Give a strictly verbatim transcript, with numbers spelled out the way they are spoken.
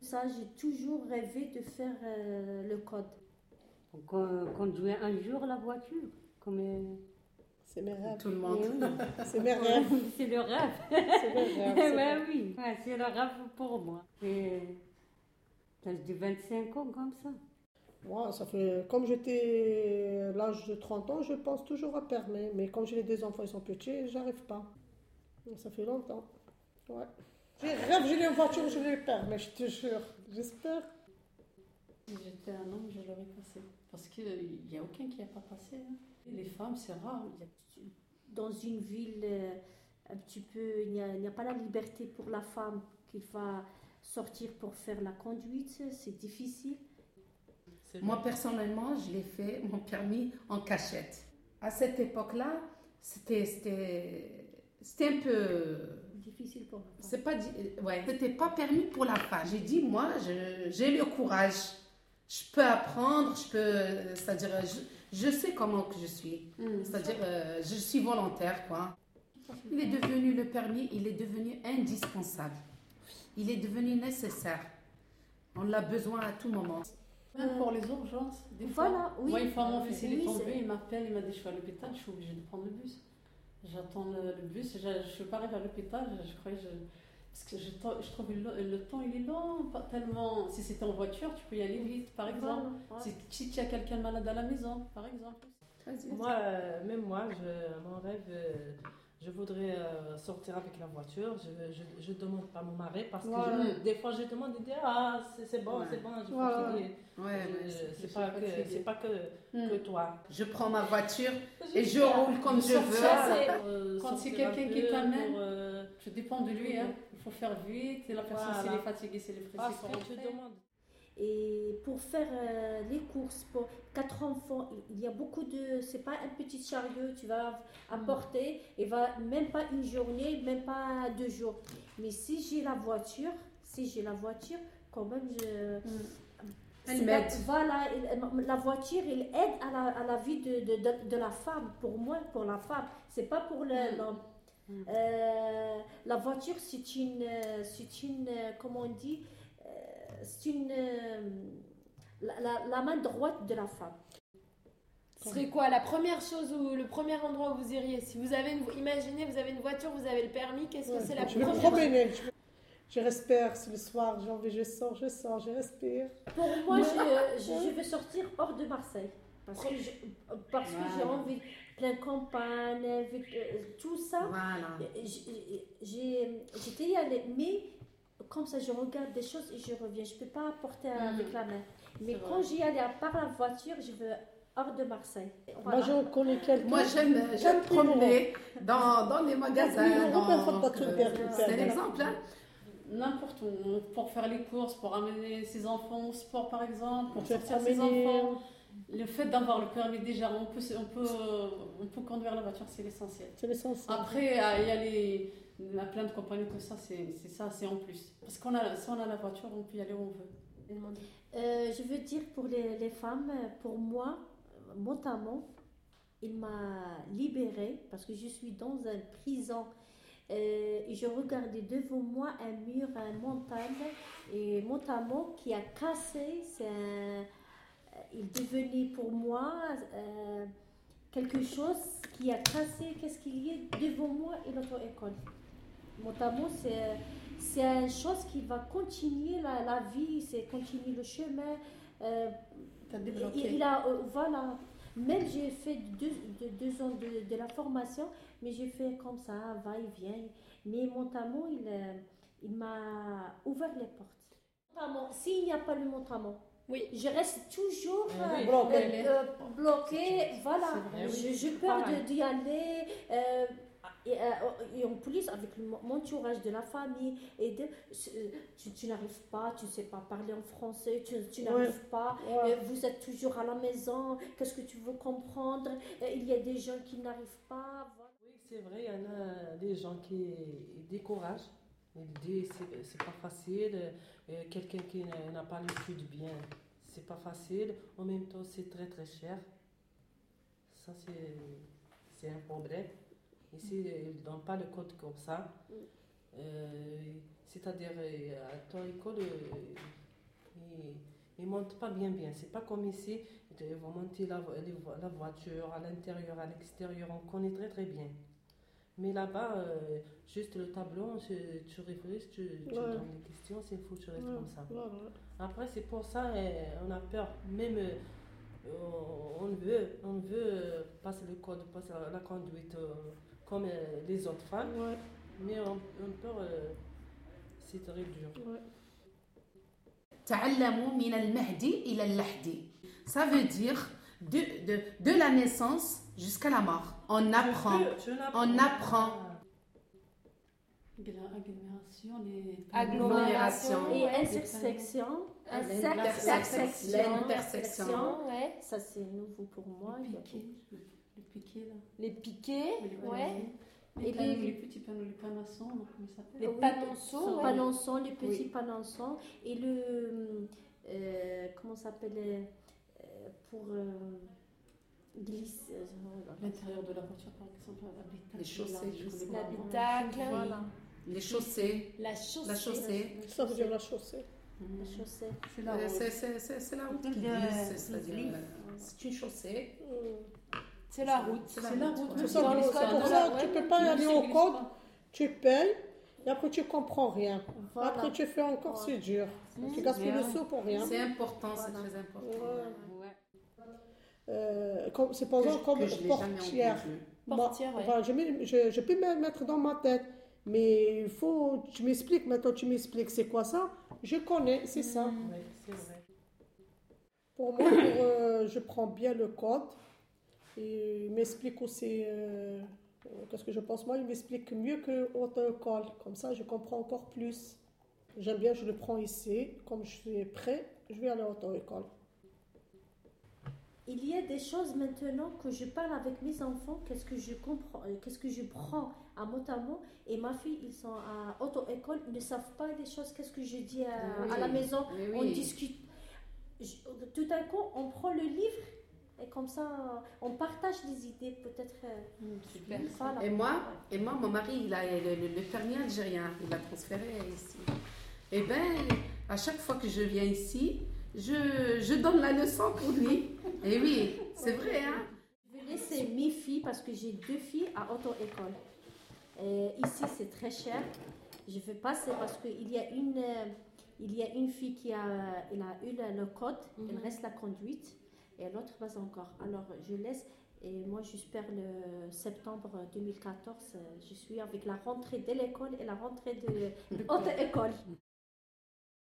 Ça, j'ai toujours rêvé de faire euh, le code. Donc, euh, conduire un jour la voiture, comme euh, C'est mes rêves. Tout le monde. eh oui. C'est mes rêves. C'est le rêve. C'est mes rêves. c'est Ouais, vrai. oui, ouais, c'est le rêve pour moi. Et l'âge de vingt-cinq ans comme ça. Moi, ça fait, comme j'étais à l'âge de trente ans, je pense toujours à permis. Mais comme j'ai des enfants, ils sont petits, j'arrive pas. Ça fait longtemps. Ouais. J'ai rêve, j'ai une voiture, je l'ai permis, je te jure. J'espère. Si j'étais un homme, je l'aurais passé. Parce qu'il n'y a aucun qui n'a pas passé. Hein. Les femmes, c'est rare. Il y a- Dans une ville euh, un petit peu, il n'y a, il n'y a pas la liberté pour la femme qu'il va sortir pour faire la conduite, c'est difficile. Moi, personnellement, je l'ai fait, mon permis, en cachette. À cette époque-là, c'était, c'était, c'était un peu... Difficile pour la femme. C'est pas, di- ouais, c'était pas permis pour la femme. J'ai dit, moi, je- j'ai le courage. Je peux apprendre, je peux... C'est-à-dire, je, je sais comment que je suis. Mm. C'est-à-dire, euh, je suis volontaire, quoi. Il est devenu, le permis, il est devenu indispensable. Il est devenu nécessaire. On l'a besoin à tout moment. Même pour les urgences, des fois. Voilà, oui. Moi, une fois, mon fils il est Oui, tombé, c'est- il m'appelle, il m'a dit je suis à l'hôpital, je suis obligée de prendre le bus. J'attends le, le bus, je ne suis pas arrivée à l'hôpital, je, je croyais que je... Parce que je, to- je trouve le, le temps, il est long, pas tellement... Si c'était en voiture, tu peux y aller vite, par exemple. Voilà, Si, ouais. si tu as quelqu'un malade à la maison, par exemple. Moi, euh, même moi, je, mon rêve, euh, je voudrais euh, sortir avec la voiture. Je je, je demande pas mon mari parce que Voilà. je- des fois je demande, il dit ah c'est c'est bon, Ouais. c'est bon, je peux Voilà. filer. Ouais, Je- mais je- c'est- c'est je pas suis que fatiguée. c'est pas que, Hmm. que toi. Je prends ma voiture et je roule comme je veux. Ça, c'est- Euh, quand c'est sortir un quelqu'un qui peu t'amène, pour, euh, Je dépends de lui, hein. Il faut faire vite, et la personne, Voilà. s'il est fatigué, c'est les parce frais. que tu demandes. Et pour faire euh, les courses pour quatre enfants, il y a beaucoup de. C'est pas un petit chariot, tu vas apporter, et va même pas une journée, même pas deux jours. Mais si j'ai la voiture, si j'ai la voiture, quand même, je. Elle c'est m'aide. la- Voilà, il- la voiture, elle aide à la, à la vie de, de, de, de la femme, pour moi, pour la femme. C'est pas pour le- l'homme. Euh, la voiture, c'est une, euh, c'est une, euh, comment on dit, euh, c'est une, euh, la, la- la main droite de la femme. Ce serait quoi la première chose ou le premier endroit où vous iriez? Si vous avez une, imaginez, vous avez une voiture, vous avez le permis, qu'est-ce que c'est la Je me première promener. Je, je respire. C'est le soir, j'ai envie, je sors, je sors, je respire. Pour moi, je, je, je veux sortir hors de Marseille. Parce que je- parce que j'ai Voilà. envie, plein campagne, avec, euh, tout ça. Voilà. J'ai- j'ai- J'étais y allée, mais comme ça, je regarde des choses et je reviens. Je ne peux pas apporter avec la main. Mais C'est quand j'y allais à part la voiture, je veux hors de Marseille. Moi, je connais quelqu'un. Moi, j'aime, j'aime promener dans, dans les magasins. Dans- Dans, dans- dans- c'est un exemple, hein. N'importe où, pour faire les courses, pour amener ses enfants au sport par exemple, pour On fait sortir ses promener. enfants. Le fait d'avoir le permis déjà, on peut, on peut, on peut conduire la voiture, c'est l'essentiel. C'est l'essentiel. Après, euh, il y a les, il y a plein de compagnies, tout ça, c'est c'est ça, c'est en plus. Parce qu'on a, si on a la voiture, on peut y aller où on veut. Euh, je veux dire pour les, les femmes, pour moi, mon amant, il m'a libérée parce que je suis dans une prison. Euh, et je regardais devant moi un mur, une montagne, et mon amant qui a cassé, c'est un- il devenait pour moi euh, quelque chose qui a cassé, qu'est-ce qu'il y a devant moi et l'auto-école. Mon amour, c'est, c'est une chose qui va continuer la, la vie, c'est continuer le chemin. Euh, T'as il, débloqué. il a, euh, voilà, même j'ai fait deux, deux, deux ans de, de la formation, mais j'ai fait comme ça, va-et-vient. Mais mon amour, il, euh, il m'a ouvert les portes. Mon amour, s'il n'y a pas le mon amour, Oui. je reste toujours Eh oui, euh, bloquée. euh, bloquée, voilà. C'est vrai, Je- oui. J'ai peur Pareil. de- d'y aller. euh, et, euh, et en plus, avec le- mon entourage de la famille, et de, tu, tu n'arrives pas, tu ne sais pas parler en français, tu, tu n'arrives pas, Ouais. euh, vous êtes toujours à la maison, qu'est-ce que tu veux comprendre? Euh, Il y a des gens qui n'arrivent pas. Voilà. Oui, c'est vrai, il y en a des gens qui découragent. Ils disent c'est c'est pas facile, euh, quelqu'un qui n'a n'a pas l'étude bien, c'est pas facile. En même temps, c'est très très cher. Ça, c'est c'est un problème. Ici, ils ne donnent pas le code comme ça. Euh, C'est-à-dire, euh, à ton école, euh, ils ne montent pas bien bien. C'est pas comme ici, ils vont monter la, vo- les vo- la voiture à l'intérieur, à l'extérieur, on connaît très très bien. Mais là-bas, euh, juste le tableau, tu, tu réfléchis, tu, tu Ouais. donnes des questions, c'est fou, tu restes Ouais, comme ça. voilà. Après, c'est pour ça euh, on a peur. Même euh, on veut, on veut euh, passer le code, passer la, la conduite euh, comme euh, les autres femmes, Ouais, mais on, on peur, euh, c'est très dur. ouais. تعلموا من المهدي إلى اللحدي. Ça veut dire de, de, de la naissance jusqu'à la mort. On apprend. Tu- tu n'apprends On pas. apprend. Agglomération, les... Agglomération Et ouais. intersection. L'intersection. L'intersection. Ouais. Ça, c'est nouveau pour moi. Le Il y a piqué, le, le piqué là. Les piquets, Les ouais. panneaux. Les, Et panneaux, les- les petits panneaux, les panassons, comment ils s'appellent? Les Oui, panonceaux, le ouais. panonçon, les petits Oui. panonçons et le euh, comment ça s'appelle euh, pour euh, glisser euh, L'intérieur de la voiture, par exemple, l'habitacle. Les chaussées, je je sais connais pas. pas. L'habitacle, voilà, Les chaussées. la chaussée. La chaussée. Ça veut dire la chaussée. la chaussée. C'est la Euh, route. C'est c'est- c'est- c'est la route qui Euh, glisse, c'est-à-dire, glisse. euh, c'est une chaussée. Mmh. C'est la route. C'est C'est la route. C'est même ça, si pour- on c'est glisse pour pas. ça que ouais, tu peux ouais, pas Même aller si au on glisse code, pas. tu payes et après tu comprends rien. Voilà. Après tu fais encore, c'est dur. Tu gaspilles le sou pour rien. C'est important, c'est Voilà. très important. Ouais. Ouais. Euh, comme- c'est par Que je- exemple comme que je l'ai jamais portière. entendu. Moi, Portière, ouais. enfin, je, mets- je, je peux me mettre dans ma tête, mais il faut, tu m'expliques, maintenant tu m'expliques c'est quoi ça, je connais, c'est ça. Oui, c'est vrai. Pour moi, pour, euh, je prends bien le code et il m'explique aussi, euh, euh, qu'est-ce que je pense moi, il m'explique mieux que auto-école, comme ça je comprends encore plus. J'aime bien, je le prends ici, comme je suis prêt, je vais aller à auto-école. Il y a des choses maintenant que je parle avec mes enfants, qu'est-ce que je comprends, euh, qu'est-ce que je prends à mot à mot, et ma fille, ils sont à auto-école, ils ne savent pas les choses, qu'est-ce que je dis à, Oui. à la maison, Oui, on oui. discute. Je- tout d'un coup, on prend le livre, et comme ça, on partage des idées, peut-être. euh, Super. voilà. Et moi, et moi, mon mari, il a le, le- le permis algérien, il l'a transféré ici. Et bien, à chaque fois que je viens ici, je, je donne la leçon pour lui. Et oui, c'est vrai, hein. Je vais laisser mes filles, parce que j'ai deux filles à auto-école. Euh, ici, c'est très cher. Je vais passer parce qu'il y a une, euh, il y a une fille qui a, elle a eu le, le code, elle reste la conduite, et l'autre pas encore. Alors, je laisse, et moi, j'espère le septembre deux mille quatorze, euh, je suis avec la rentrée de l'école et la rentrée de auto-école.